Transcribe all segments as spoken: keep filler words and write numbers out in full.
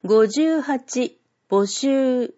ごじゅうはち、募集。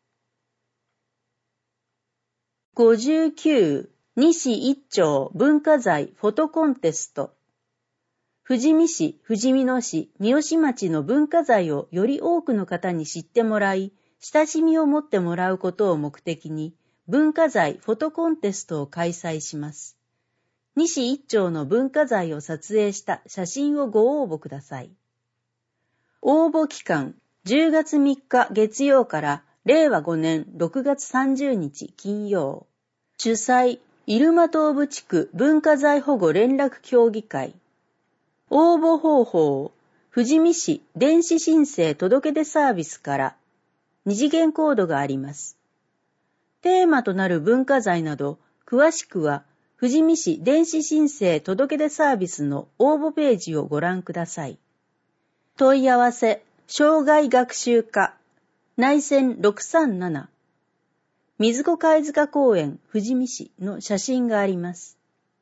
ごじゅうきゅう、西一町文化財フォトコンテスト。富士見市、富士見野市、三好町の文化財をより多くの方に知ってもらい、親しみを持ってもらうことを目的に、文化財フォトコンテストを開催します。西一町の文化財を撮影した写真をご応募ください。応募期間、じゅうがつみっか月曜かられいわごねんろくがつさんじゅうにち金曜。主催、入間東部地区文化財保護連絡協議会。応募方法、富士見市電子申請届出サービスから二次元コードがあります。テーマとなる文化財など、詳しくは富士見市電子申請届出サービスの応募ページをご覧ください。問い合わせ、障害学習課、内線ろくさんなな、水子貝塚公園富士見市の写真があります。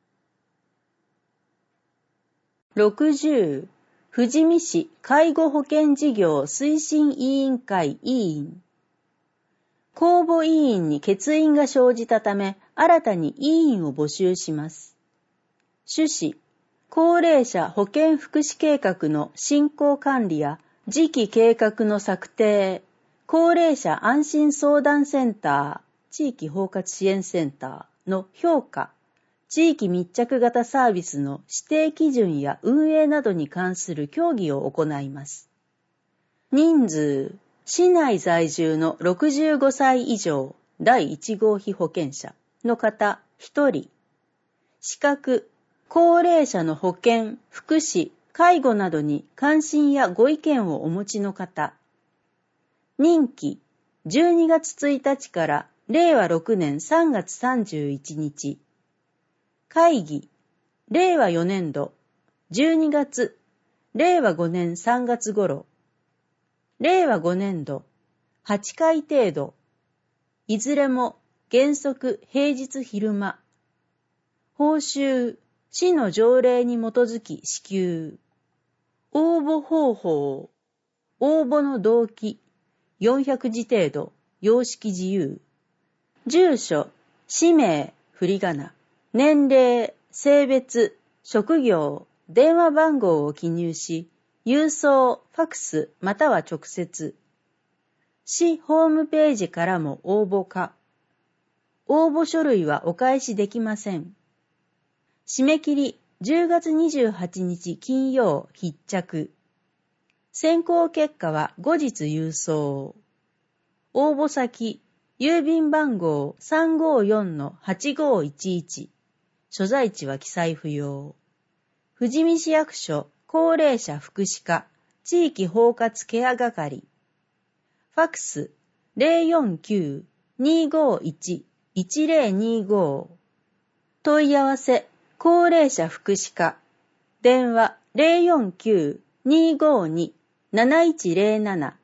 ろくじゅう、富士見市介護保険事業推進委員会委員。公募委員に欠員が生じたため、新たに委員を募集します。趣旨、高齢者保健福祉計画の進行管理や次期計画の策定、高齢者安心相談センター、地域包括支援センターの評価、地域密着型サービスの指定基準や運営などに関する協議を行います。人数、市内在住のろくじゅうごさい以上、だいいち号被保険者の方ひとり。資格、高齢者の保健、福祉、介護などに関心やご意見をお持ちの方。任期、じゅうにがつついたちかられいわろくねんさんがつさんじゅういちにち。会議、れいわよねんど、じゅうにがつ、れいわごねんさんがつ頃。れいわごねんど、はちかい程度。いずれも原則平日昼間。報酬、市の条例に基づき支給。応募方法、応募の動機、よんひゃくじ程度、様式自由。住所、氏名、振り仮名、年齢、性別、職業、電話番号を記入し、郵送、ファクスまたは直接。市ホームページからも応募可。応募書類はお返しできません。締め切りじゅうがつにじゅうはちにち金曜必着。選考結果は後日郵送。応募先、郵便番号 さんごよんのはちごいちいち。所在地は記載不要。富士見市役所高齢者福祉課地域包括ケア係。ファクス ゼロよんきゅう にーごーいち いちゼロにーごー。問い合わせ高齢者福祉課。電話 ゼロよんきゅう にーごーに なないちゼロなな。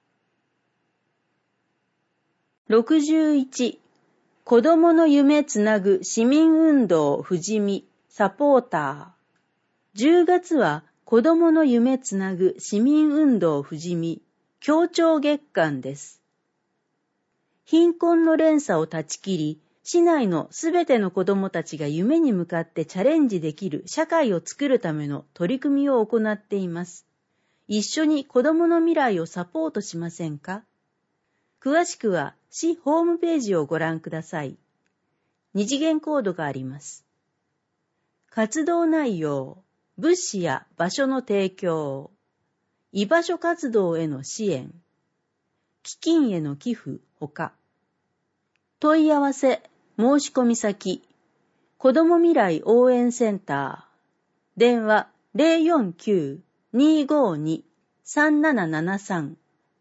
ろくじゅういち、子どもの夢つなぐ市民運動富士見サポーター。じゅうがつは子どもの夢つなぐ市民運動富士見協調月間です。貧困の連鎖を断ち切り、市内のすべての子どもたちが夢に向かってチャレンジできる社会を作るための取り組みを行っています。一緒に子どもの未来をサポートしませんか？詳しくは市ホームページをご覧ください。二次元コードがあります。活動内容、物資や場所の提供、居場所活動への支援、基金への寄付ほか。問い合わせ、申し込み先、子ども未来応援センター、電話 ゼロよんきゅう にーごーに さんななななさん。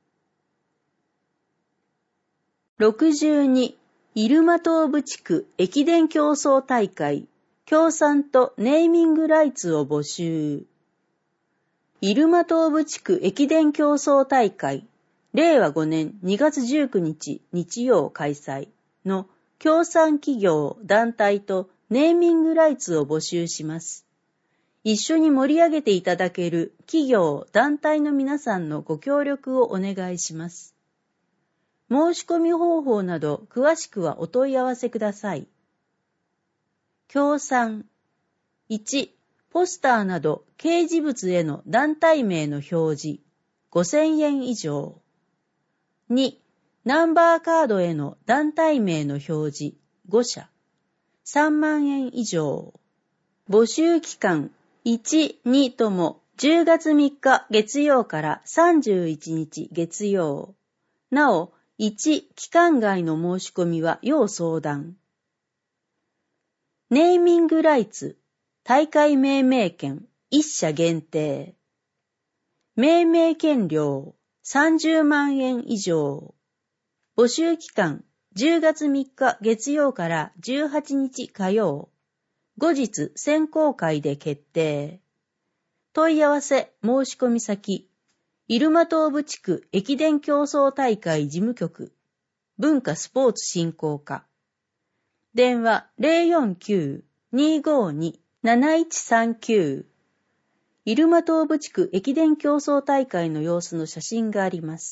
ろくじゅうに、入間東部地区駅伝競争大会、協賛とネーミングライツを募集。入間東部地区駅伝競争大会、れいわごねんにがつじゅうくにち日曜開催の協賛企業団体とネーミングライツを募集します。 一緒に盛り上げていただける企業、団体の皆さんのご協力をお願いします。申し込み方法など詳しくはお問い合わせください。協賛。いち、ポスターなど掲示物への団体名の表示、ごせんえん以上。に、ナンバーカードへの団体名の表示、ごしゃ、さんまんえん以上。募集期間、いち、にともじゅうがつみっか月曜からさんじゅういちにち月曜。なお、いち、期間外の申し込みは要相談。ネーミングライツ、大会命名権、一社限定。命名権料、さんじゅうまんえん以上。募集期間、じゅうがつみっか月曜からじゅうはちにち火曜。後日選考会で決定。問い合わせ申し込み先、入間東部地区駅伝競争大会事務局、文化スポーツ振興課。電話 ゼロよんきゅう にーごーに なないちさんきゅう。入間東部地区駅伝競争大会の様子の写真があります。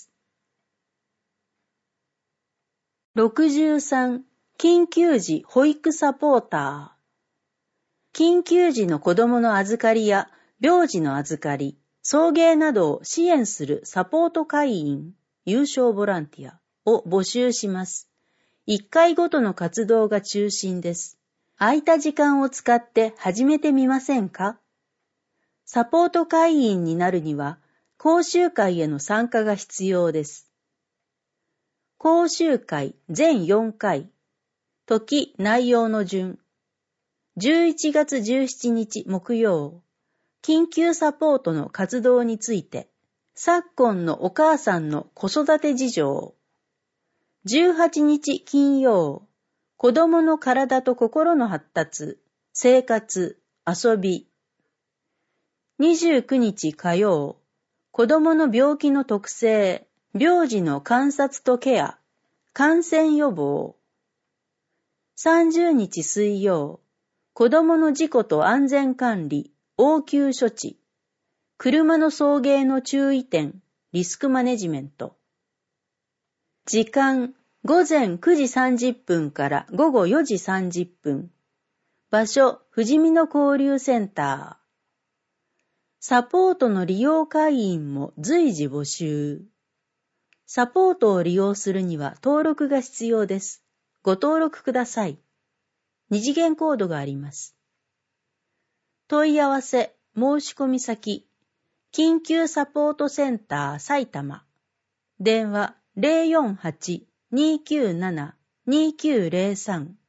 ろくじゅうさん、緊急時保育サポーター。緊急時の子供の預かりや病児の預かり、送迎などを支援するサポート会員、有償ボランティアを募集します。いっかいごとの活動が中心です。空いた時間を使って始めてみませんか？サポート会員になるには、講習会への参加が必要です。講習会全よんかい。時、内容の順。じゅういちがつじゅうしちにち木曜。緊急サポートの活動について。昨今のお母さんの子育て事情。じゅうはちにち金曜。子供の体と心の発達、生活、遊び。にじゅうくにち火曜。子供の病気の特性、病児の観察とケア、感染予防。さんじゅうにち水曜。子供の事故と安全管理、応急処置。車の送迎の注意点、リスクマネジメント。時間、ごぜんくじさんじゅっぷんからごごよじさんじゅっぷん。場所、ふじみの交流センター。サポートの利用会員も随時募集。サポートを利用するには登録が必要です。ご登録ください。二次元コードがあります。問い合わせ、申し込み先、緊急サポートセンター埼玉。電話 ゼロよんはち にーきゅうなな にーきゅうゼロさん。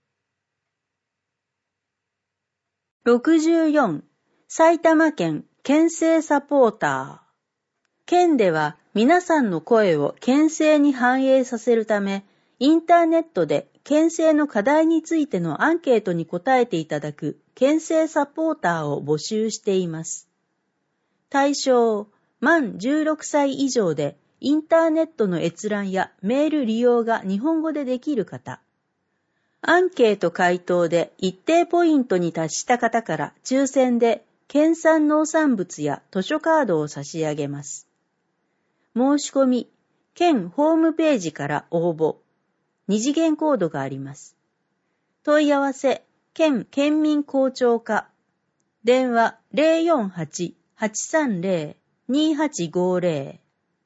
ろくじゅうよん、埼玉県県政サポーター。県では皆さんの声を県政に反映させるため、インターネットで県政の課題についてのアンケートに答えていただく県政サポーターを募集しています。対象、満じゅうろくさい以上でインターネットの閲覧やメール利用が日本語でできる方。アンケート回答で一定ポイントに達した方から抽選で県産農産物や図書カードを差し上げます。申し込み、県ホームページから応募。二次元コードがあります。問い合わせ、県県民公聴課。電話 ゼロよんはち はちさんゼロ にーはちごゼ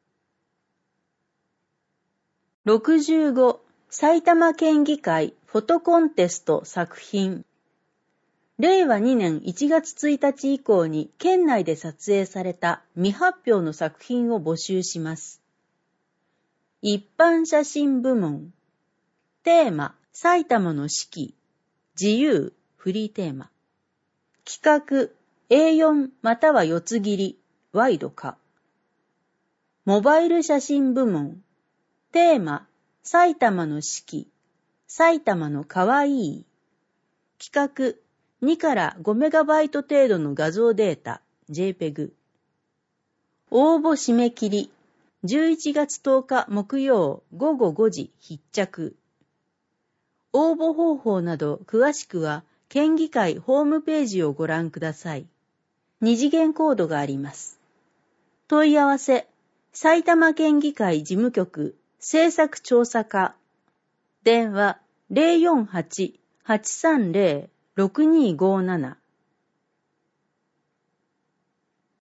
ロ。ろくじゅうご、埼玉県議会フォトコンテスト作品。れいわにねんいちがつついたち以降に県内で撮影された未発表の作品を募集します。一般写真部門。テーマ、埼玉の四季。自由、フリーテーマ。企画、エーよん または四つ切り、ワイド化。モバイル写真部門。テーマ、埼玉の四季。埼玉のかわいい。企画、にからごメガバイト程度の画像データ、ジェイペグ。応募締め切り、じゅういちがつとおか木曜ごごごじ必着。応募方法など詳しくは県議会ホームページをご覧ください。 二次元コードがあります。問い合わせ、埼玉県議会事務局政策調査課。電話 ゼロよんはち はちさんゼロ ろくにーごーなな